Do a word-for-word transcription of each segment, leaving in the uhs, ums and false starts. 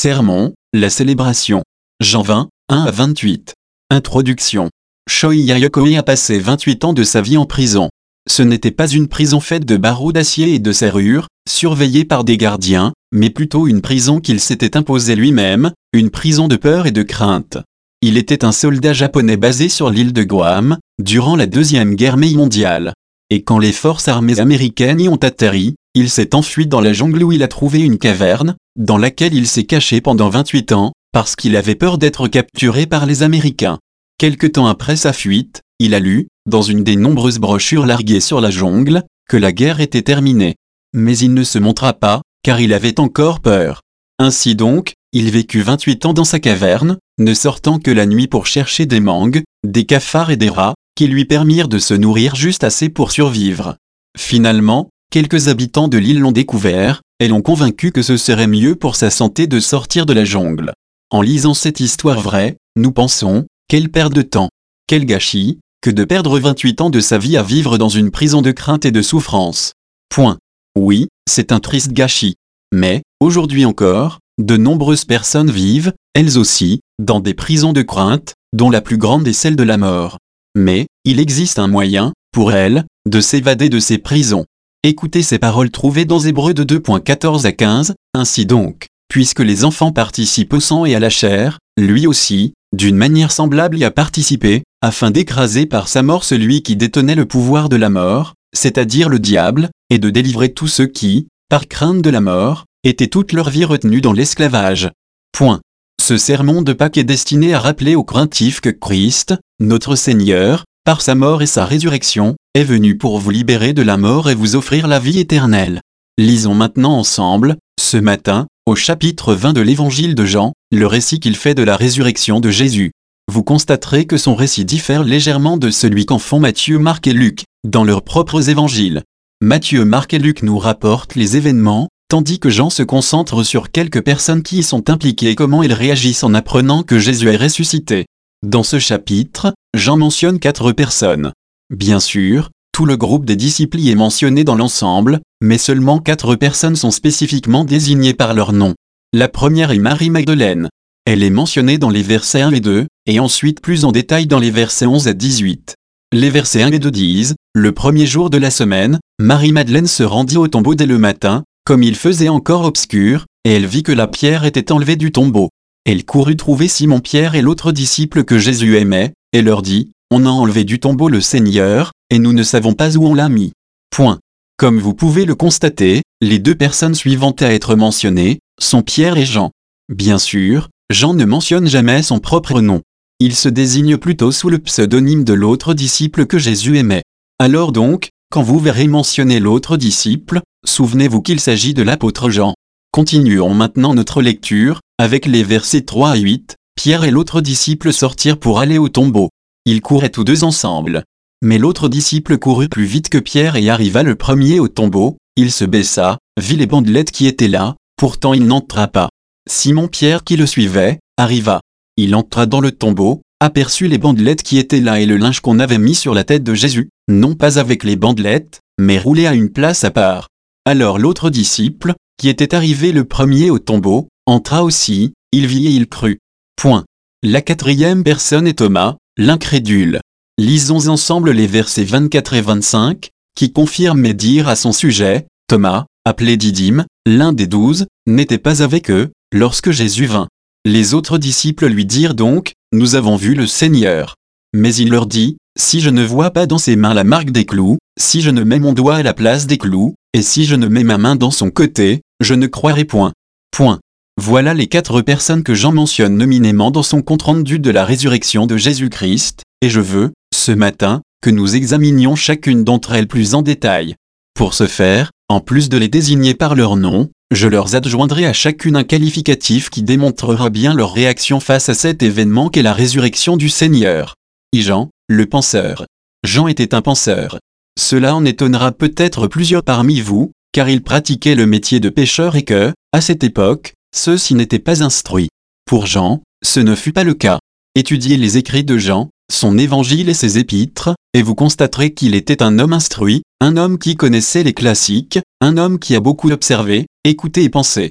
Sermon, la célébration. Jean vingt, un à vingt-huit. Introduction. Choi Yaokoi a passé vingt-huit ans de sa vie en prison. Ce n'était pas une prison faite de barreaux d'acier et de serrures, surveillée par des gardiens, mais plutôt une prison qu'il s'était imposée lui-même, une prison de peur et de crainte. Il était un soldat japonais basé sur l'île de Guam, durant la Deuxième Guerre mondiale. Et quand les forces armées américaines y ont atterri, il s'est enfui dans la jungle où il a trouvé une caverne, dans laquelle il s'est caché pendant vingt-huit ans, parce qu'il avait peur d'être capturé par les Américains. Quelque temps après sa fuite, il a lu, dans une des nombreuses brochures larguées sur la jungle, que la guerre était terminée. Mais il ne se montra pas, car il avait encore peur. Ainsi donc, il vécut vingt-huit ans dans sa caverne, ne sortant que la nuit pour chercher des mangues, des cafards et des rats, qui lui permirent de se nourrir juste assez pour survivre. Finalement, quelques habitants de l'île l'ont découvert, et l'ont convaincu que ce serait mieux pour sa santé de sortir de la jungle. En lisant cette histoire vraie, nous pensons, quelle perte de temps, quel gâchis, que de perdre vingt-huit ans de sa vie à vivre dans une prison de crainte et de souffrance. Point. Oui, c'est un triste gâchis. Mais, aujourd'hui encore, de nombreuses personnes vivent, elles aussi, dans des prisons de crainte, dont la plus grande est celle de la mort. Mais, il existe un moyen, pour elles, de s'évader de ces prisons. Écoutez ces paroles trouvées dans Hébreux de deux, quatorze à quinze, ainsi donc, puisque les enfants participent au sang et à la chair, lui aussi, d'une manière semblable y a participé, afin d'écraser par sa mort celui qui détenait le pouvoir de la mort, c'est-à-dire le diable, et de délivrer tous ceux qui, par crainte de la mort, étaient toute leur vie retenus dans l'esclavage. Point. Ce sermon de Pâques est destiné à rappeler aux craintifs que Christ, notre Seigneur, par sa mort et sa résurrection, est venu pour vous libérer de la mort et vous offrir la vie éternelle. Lisons maintenant ensemble, ce matin, au chapitre vingt de l'évangile de Jean, le récit qu'il fait de la résurrection de Jésus. Vous constaterez que son récit diffère légèrement de celui qu'en font Matthieu, Marc et Luc, dans leurs propres évangiles. Matthieu, Marc et Luc nous rapportent les événements, tandis que Jean se concentre sur quelques personnes qui y sont impliquées et comment ils réagissent en apprenant que Jésus est ressuscité. Dans ce chapitre, Jean mentionne quatre personnes. Bien sûr, tout le groupe des disciples y est mentionné dans l'ensemble, mais seulement quatre personnes sont spécifiquement désignées par leur nom. La première est Marie-Magdeleine. Elle est mentionnée dans les versets un et deux, et ensuite plus en détail dans les versets onze à dix-huit. Les versets un et deux disent, « Le premier jour de la semaine, Marie-Madeleine se rendit au tombeau dès le matin, comme il faisait encore obscur, et elle vit que la pierre était enlevée du tombeau. Elle courut trouver Simon-Pierre et l'autre disciple que Jésus aimait, et leur dit, « On a enlevé du tombeau le Seigneur, et nous ne savons pas où on l'a mis. » Point. Comme vous pouvez le constater, les deux personnes suivantes à être mentionnées, sont Pierre et Jean. Bien sûr, Jean ne mentionne jamais son propre nom. Il se désigne plutôt sous le pseudonyme de l'autre disciple que Jésus aimait. Alors donc, quand vous verrez mentionner l'autre disciple, souvenez-vous qu'il s'agit de l'apôtre Jean. Continuons maintenant notre lecture, avec les versets trois à huit, Pierre et l'autre disciple sortirent pour aller au tombeau. Ils couraient tous deux ensemble. Mais l'autre disciple courut plus vite que Pierre et arriva le premier au tombeau, il se baissa, vit les bandelettes qui étaient là, pourtant il n'entra pas. Simon-Pierre qui le suivait, arriva. Il entra dans le tombeau, aperçut les bandelettes qui étaient là et le linge qu'on avait mis sur la tête de Jésus, non pas avec les bandelettes, mais roulé à une place à part. Alors l'autre disciple, qui était arrivé le premier au tombeau, entra aussi, il vit et il crut. Point. La quatrième personne est Thomas, l'incrédule. Lisons ensemble les versets vingt-quatre et vingt-cinq, qui confirment et dirent à son sujet, Thomas, appelé Didyme, l'un des douze, n'était pas avec eux, lorsque Jésus vint. Les autres disciples lui dirent donc, nous avons vu le Seigneur. Mais il leur dit, si je ne vois pas dans ses mains la marque des clous, si je ne mets mon doigt à la place des clous, et si je ne mets ma main dans son côté, je ne croirai point. Point. Voilà les quatre personnes que Jean mentionne nominément dans son compte-rendu de la résurrection de Jésus-Christ, et je veux, ce matin, que nous examinions chacune d'entre elles plus en détail. Pour ce faire, en plus de les désigner par leur nom, je leur adjoindrai à chacune un qualificatif qui démontrera bien leur réaction face à cet événement qu'est la résurrection du Seigneur. Jean, le penseur. Jean était un penseur. Cela en étonnera peut-être plusieurs parmi vous, car il pratiquait le métier de pêcheur et que, à cette époque, ceux-ci n'étaient pas instruits. Pour Jean, ce ne fut pas le cas. Étudiez les écrits de Jean, son évangile et ses épîtres, et vous constaterez qu'il était un homme instruit, un homme qui connaissait les classiques, un homme qui a beaucoup observé, écouté et pensé.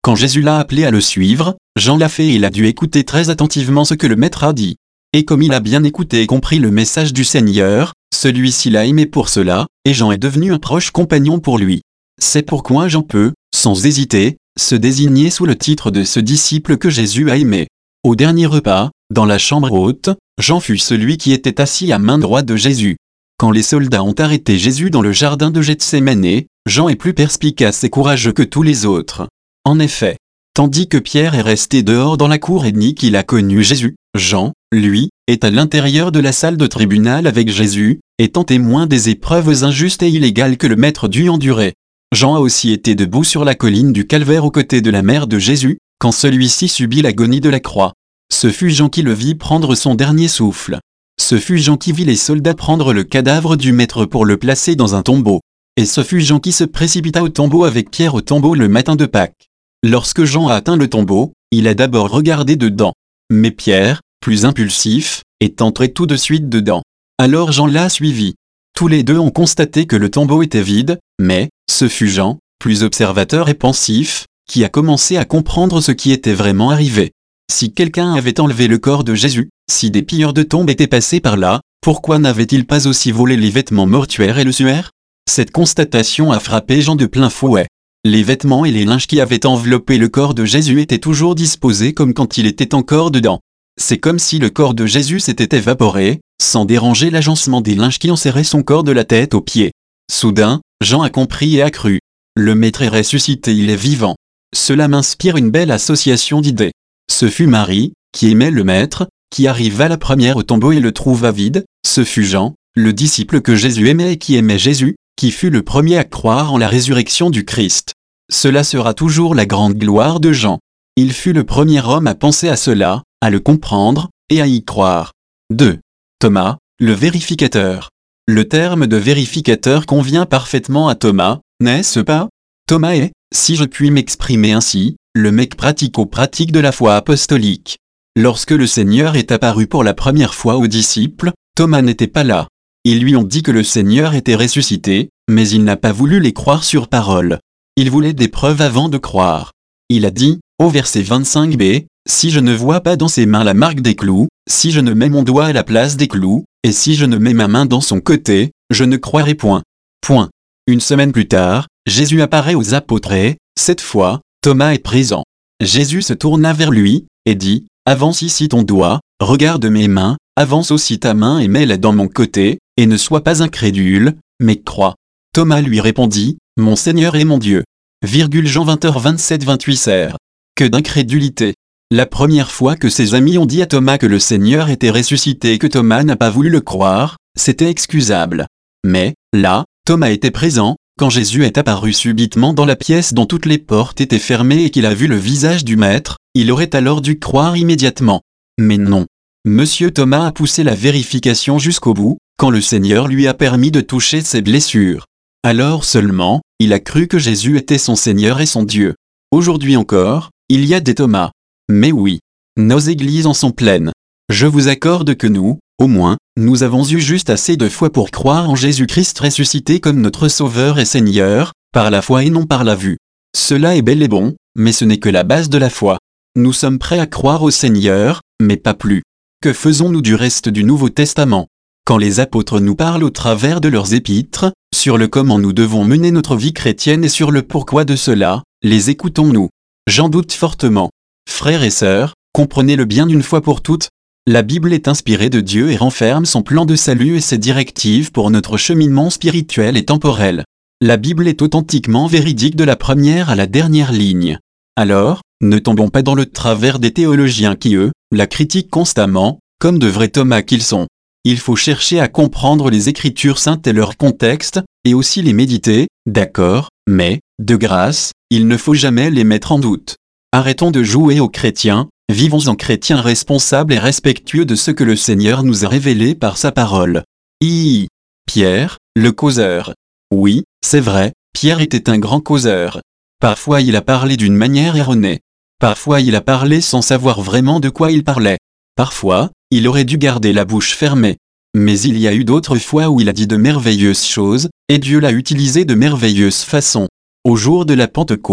Quand Jésus l'a appelé à le suivre, Jean l'a fait et il a dû écouter très attentivement ce que le maître a dit. Et comme il a bien écouté et compris le message du Seigneur, celui-ci l'a aimé pour cela, et Jean est devenu un proche compagnon pour lui. C'est pourquoi Jean peut, sans hésiter, se désigner sous le titre de ce disciple que Jésus a aimé. Au dernier repas, dans la chambre haute, Jean fut celui qui était assis à main droite de Jésus. Quand les soldats ont arrêté Jésus dans le jardin de Gethsémanée, Jean est plus perspicace et courageux que tous les autres. En effet, tandis que Pierre est resté dehors dans la cour et nie qu'il a connu Jésus, Jean, lui, est à l'intérieur de la salle de tribunal avec Jésus, étant témoin des épreuves injustes et illégales que le maître dut endurer. Jean a aussi été debout sur la colline du Calvaire aux côtés de la mère de Jésus, quand celui-ci subit l'agonie de la croix. Ce fut Jean qui le vit prendre son dernier souffle. Ce fut Jean qui vit les soldats prendre le cadavre du maître pour le placer dans un tombeau. Et ce fut Jean qui se précipita au tombeau avec Pierre au tombeau le matin de Pâques. Lorsque Jean a atteint le tombeau, il a d'abord regardé dedans. Mais Pierre, plus impulsif, est entré tout de suite dedans. Alors Jean l'a suivi. Tous les deux ont constaté que le tombeau était vide, mais ce fut Jean, plus observateur et pensif, qui a commencé à comprendre ce qui était vraiment arrivé. Si quelqu'un avait enlevé le corps de Jésus, si des pilleurs de tombes étaient passés par là, pourquoi n'avait-il pas aussi volé les vêtements mortuaires et le suaire? Cette constatation a frappé Jean de plein fouet. Les vêtements et les linges qui avaient enveloppé le corps de Jésus étaient toujours disposés comme quand il était encore dedans. C'est comme si le corps de Jésus s'était évaporé, sans déranger l'agencement des linges qui enserraient son corps de la tête aux pieds. Soudain, Jean a compris et a cru. Le maître est ressuscité, il est vivant. Cela m'inspire une belle association d'idées. Ce fut Marie, qui aimait le maître, qui arriva la première au tombeau et le trouva vide. Ce fut Jean, le disciple que Jésus aimait et qui aimait Jésus, qui fut le premier à croire en la résurrection du Christ. Cela sera toujours la grande gloire de Jean. Il fut le premier homme à penser à cela, à le comprendre, et à y croire. deux. Thomas, le vérificateur. Le terme de vérificateur convient parfaitement à Thomas, n'est-ce pas? Thomas est, si je puis m'exprimer ainsi, le mec pratico-pratique de la foi apostolique. Lorsque le Seigneur est apparu pour la première fois aux disciples, Thomas n'était pas là. Ils lui ont dit que le Seigneur était ressuscité, mais il n'a pas voulu les croire sur parole. Il voulait des preuves avant de croire. Il a dit, au verset vingt-cinq b, « Si je ne vois pas dans ses mains la marque des clous, si je ne mets mon doigt à la place des clous, et si je ne mets ma main dans son côté, je ne croirai point. » Point. Une semaine plus tard, Jésus apparaît aux apôtres et, cette fois, Thomas est présent. Jésus se tourna vers lui, et dit, « Avance ici ton doigt, regarde mes mains, avance aussi ta main et mets-la dans mon côté, et ne sois pas incrédule, mais crois. » Thomas lui répondit, « Mon Seigneur et mon Dieu. » Virgule Jean vingt heures vingt-sept vingt-huit ser. Que d'incrédulité. La première fois que ses amis ont dit à Thomas que le Seigneur était ressuscité et que Thomas n'a pas voulu le croire, c'était excusable. Mais, là, Thomas était présent, quand Jésus est apparu subitement dans la pièce dont toutes les portes étaient fermées et qu'il a vu le visage du Maître, il aurait alors dû croire immédiatement. Mais non. Monsieur Thomas a poussé la vérification jusqu'au bout, quand le Seigneur lui a permis de toucher ses blessures. Alors seulement, il a cru que Jésus était son Seigneur et son Dieu. Aujourd'hui encore, il y a des Thomas. Mais oui, nos églises en sont pleines. Je vous accorde que nous, au moins, nous avons eu juste assez de foi pour croire en Jésus-Christ ressuscité comme notre Sauveur et Seigneur, par la foi et non par la vue. Cela est bel et bon, mais ce n'est que la base de la foi. Nous sommes prêts à croire au Seigneur, mais pas plus. Que faisons-nous du reste du Nouveau Testament? Quand les apôtres nous parlent au travers de leurs épîtres, sur le comment nous devons mener notre vie chrétienne et sur le pourquoi de cela, les écoutons-nous? J'en doute fortement. Frères et sœurs, comprenez-le bien d'une fois pour toutes. La Bible est inspirée de Dieu et renferme son plan de salut et ses directives pour notre cheminement spirituel et temporel. La Bible est authentiquement véridique de la première à la dernière ligne. Alors, ne tombons pas dans le travers des théologiens qui, eux, la critiquent constamment, comme de vrais Thomas qu'ils sont. Il faut chercher à comprendre les Écritures saintes et leur contexte, et aussi les méditer, d'accord, mais, de grâce, il ne faut jamais les mettre en doute. Arrêtons de jouer aux chrétiens, vivons en chrétiens responsables et respectueux de ce que le Seigneur nous a révélé par sa parole. Hi. Pierre, le causeur. Oui, c'est vrai, Pierre était un grand causeur. Parfois il a parlé d'une manière erronée. Parfois il a parlé sans savoir vraiment de quoi il parlait. Parfois, il aurait dû garder la bouche fermée. Mais il y a eu d'autres fois où il a dit de merveilleuses choses, et Dieu l'a utilisé de merveilleuses façons. Au jour de la Pentecôte,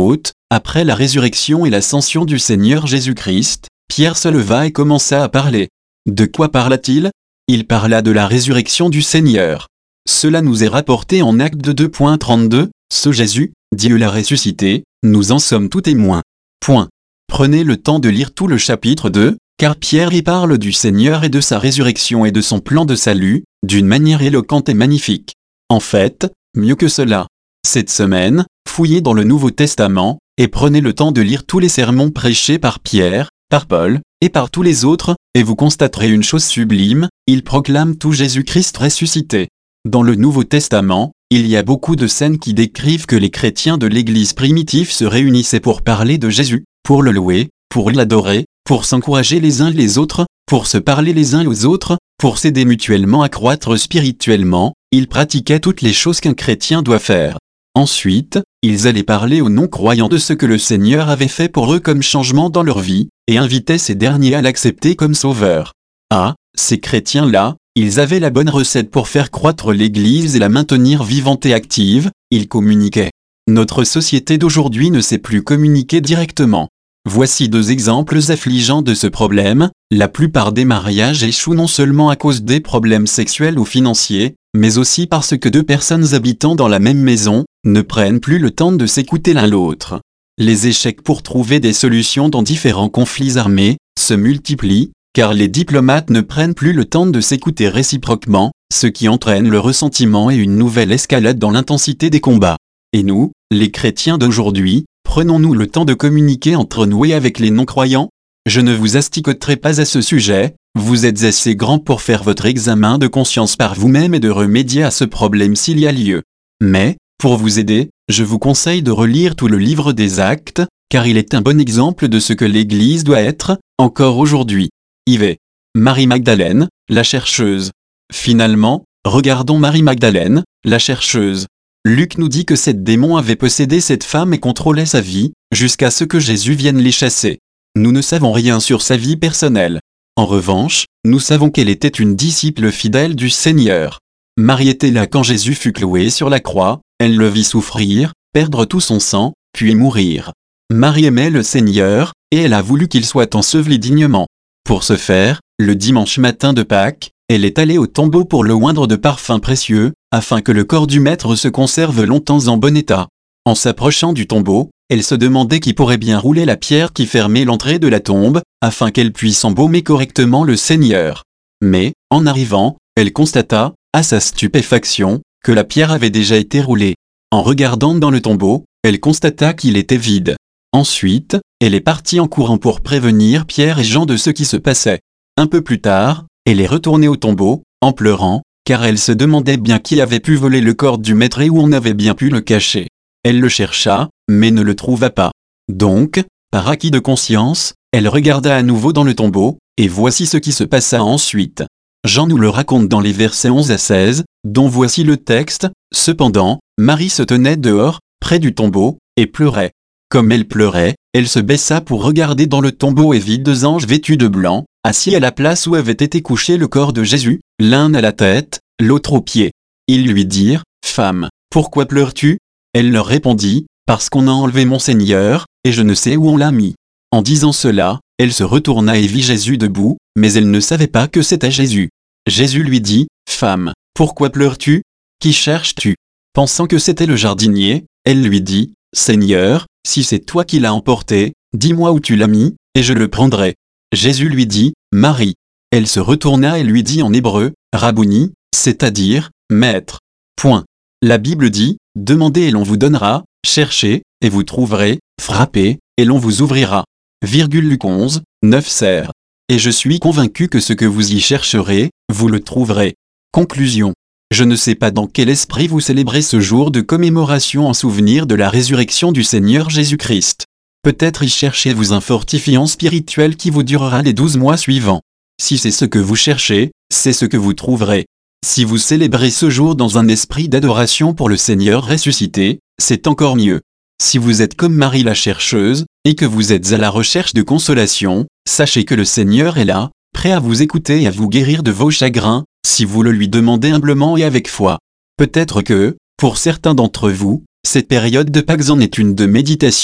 Après la résurrection et l'ascension du Seigneur Jésus-Christ, Pierre se leva et commença à parler. De quoi parla-t-il? Il parla de la résurrection du Seigneur. Cela nous est rapporté en Actes deux trente-deux, ce Jésus, Dieu l'a ressuscité, nous en sommes tous témoins. Point. Prenez le temps de lire tout le chapitre deux, car Pierre y parle du Seigneur et de sa résurrection et de son plan de salut, d'une manière éloquente et magnifique. En fait, mieux que cela. Cette semaine, fouillez dans le Nouveau Testament, et prenez le temps de lire tous les sermons prêchés par Pierre, par Paul, et par tous les autres, et vous constaterez une chose sublime, ils proclament tout Jésus-Christ ressuscité. Dans le Nouveau Testament, il y a beaucoup de scènes qui décrivent que les chrétiens de l'Église primitive se réunissaient pour parler de Jésus, pour le louer, pour l'adorer, pour s'encourager les uns les autres, pour se parler les uns aux autres, pour s'aider mutuellement à croître spirituellement, ils pratiquaient toutes les choses qu'un chrétien doit faire. Ensuite, ils allaient parler aux non-croyants de ce que le Seigneur avait fait pour eux comme changement dans leur vie, et invitaient ces derniers à l'accepter comme sauveur. Ah, ces chrétiens-là, ils avaient la bonne recette pour faire croître l'Église et la maintenir vivante et active, ils communiquaient. Notre société d'aujourd'hui ne sait plus communiquer directement. Voici deux exemples affligeants de ce problème. La plupart des mariages échouent non seulement à cause des problèmes sexuels ou financiers, mais aussi parce que deux personnes habitant dans la même maison ne prennent plus le temps de s'écouter l'un l'autre. Les échecs pour trouver des solutions dans différents conflits armés se multiplient, car les diplomates ne prennent plus le temps de s'écouter réciproquement, ce qui entraîne le ressentiment et une nouvelle escalade dans l'intensité des combats. Et nous, les chrétiens d'aujourd'hui, prenons-nous le temps de communiquer entre nous et avec les non-croyants? Je ne vous asticoterai pas à ce sujet, vous êtes assez grand pour faire votre examen de conscience par vous-même et de remédier à ce problème s'il y a lieu. Mais, pour vous aider, je vous conseille de relire tout le livre des Actes, car il est un bon exemple de ce que l'Église doit être, encore aujourd'hui. Yves. Marie-Magdalène, la chercheuse. Finalement, regardons Marie-Magdalène, la chercheuse. Luc nous dit que sept démons avaient possédé cette femme et contrôlaient sa vie, jusqu'à ce que Jésus vienne les chasser. Nous ne savons rien sur sa vie personnelle. En revanche, nous savons qu'elle était une disciple fidèle du Seigneur. Marie était là quand Jésus fut cloué sur la croix, elle le vit souffrir, perdre tout son sang, puis mourir. Marie aimait le Seigneur, et elle a voulu qu'il soit enseveli dignement. Pour ce faire, le dimanche matin de Pâques, elle est allée au tombeau pour le oindre de parfums précieux, afin que le corps du Maître se conserve longtemps en bon état. En s'approchant du tombeau, elle se demandait qui pourrait bien rouler la pierre qui fermait l'entrée de la tombe, afin qu'elle puisse embaumer correctement le Seigneur. Mais, en arrivant, elle constata, à sa stupéfaction, que la pierre avait déjà été roulée. En regardant dans le tombeau, elle constata qu'il était vide. Ensuite, elle est partie en courant pour prévenir Pierre et Jean de ce qui se passait. Un peu plus tard, elle est retournée au tombeau, en pleurant, car elle se demandait bien qui avait pu voler le corps du Maître et où on avait bien pu le cacher. Elle le chercha, mais ne le trouva pas. Donc, par acquis de conscience, elle regarda à nouveau dans le tombeau, et voici ce qui se passa ensuite. Jean nous le raconte dans les versets onze à seize, dont voici le texte. Cependant, Marie se tenait dehors, près du tombeau, et pleurait. Comme elle pleurait, elle se baissa pour regarder dans le tombeau et vit deux anges vêtus de blanc, assis à la place où avait été couché le corps de Jésus, l'un à la tête, l'autre aux pieds. Ils lui dirent, « Femme, pourquoi pleures-tu » Elle leur répondit, « Parce qu'on a enlevé mon Seigneur, et je ne sais où on l'a mis. » En disant cela, elle se retourna et vit Jésus debout, mais elle ne savait pas que c'était Jésus. Jésus lui dit, « Femme, pourquoi pleures-tu? Qui cherches-tu » Pensant que c'était le jardinier, elle lui dit, « Seigneur, si c'est toi qui l'as emporté, dis-moi où tu l'as mis, et je le prendrai. » Jésus lui dit, « Marie. » Elle se retourna et lui dit en hébreu, « Rabouni », c'est-à-dire, « Maître. » Point. La Bible dit, « Demandez et l'on vous donnera, cherchez, et vous trouverez, frappez, et l'on vous ouvrira. » Virgule Luc onze, neuf Ser. Et je suis convaincu que ce que vous y chercherez, vous le trouverez. Conclusion. Je ne sais pas dans quel esprit vous célébrez ce jour de commémoration en souvenir de la résurrection du Seigneur Jésus-Christ. Peut-être y cherchez-vous un fortifiant spirituel qui vous durera les douze mois suivants. Si c'est ce que vous cherchez, c'est ce que vous trouverez. Si vous célébrez ce jour dans un esprit d'adoration pour le Seigneur ressuscité, c'est encore mieux. Si vous êtes comme Marie la chercheuse, et que vous êtes à la recherche de consolation, sachez que le Seigneur est là, prêt à vous écouter et à vous guérir de vos chagrins, si vous le lui demandez humblement et avec foi. Peut-être que, pour certains d'entre vous, cette période de Pâques en est une de méditation,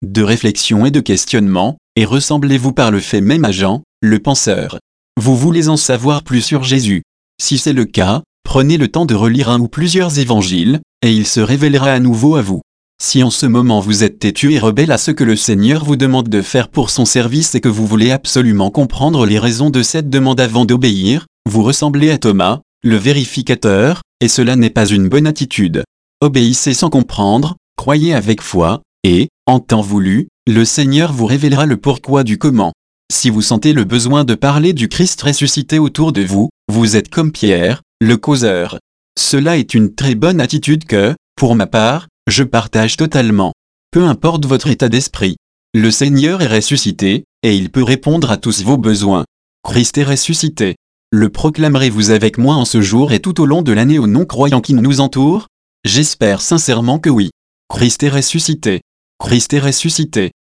de réflexion et de questionnement, et ressemblez-vous par le fait même à Jean, le penseur. Vous voulez en savoir plus sur Jésus. Si c'est le cas, prenez le temps de relire un ou plusieurs évangiles, et il se révélera à nouveau à vous. Si en ce moment vous êtes têtu et rebelle à ce que le Seigneur vous demande de faire pour son service et que vous voulez absolument comprendre les raisons de cette demande avant d'obéir, vous ressemblez à Thomas, le vérificateur, et cela n'est pas une bonne attitude. Obéissez sans comprendre, croyez avec foi, et, en temps voulu, le Seigneur vous révélera le pourquoi du comment. Si vous sentez le besoin de parler du Christ ressuscité autour de vous, vous êtes comme Pierre, le causeur. Cela est une très bonne attitude que, pour ma part, je partage totalement. Peu importe votre état d'esprit. Le Seigneur est ressuscité, et il peut répondre à tous vos besoins. Christ est ressuscité. Le proclamerez-vous avec moi en ce jour et tout au long de l'année aux non-croyants qui nous entourent? J'espère sincèrement que oui. Christ est ressuscité. Christ est ressuscité.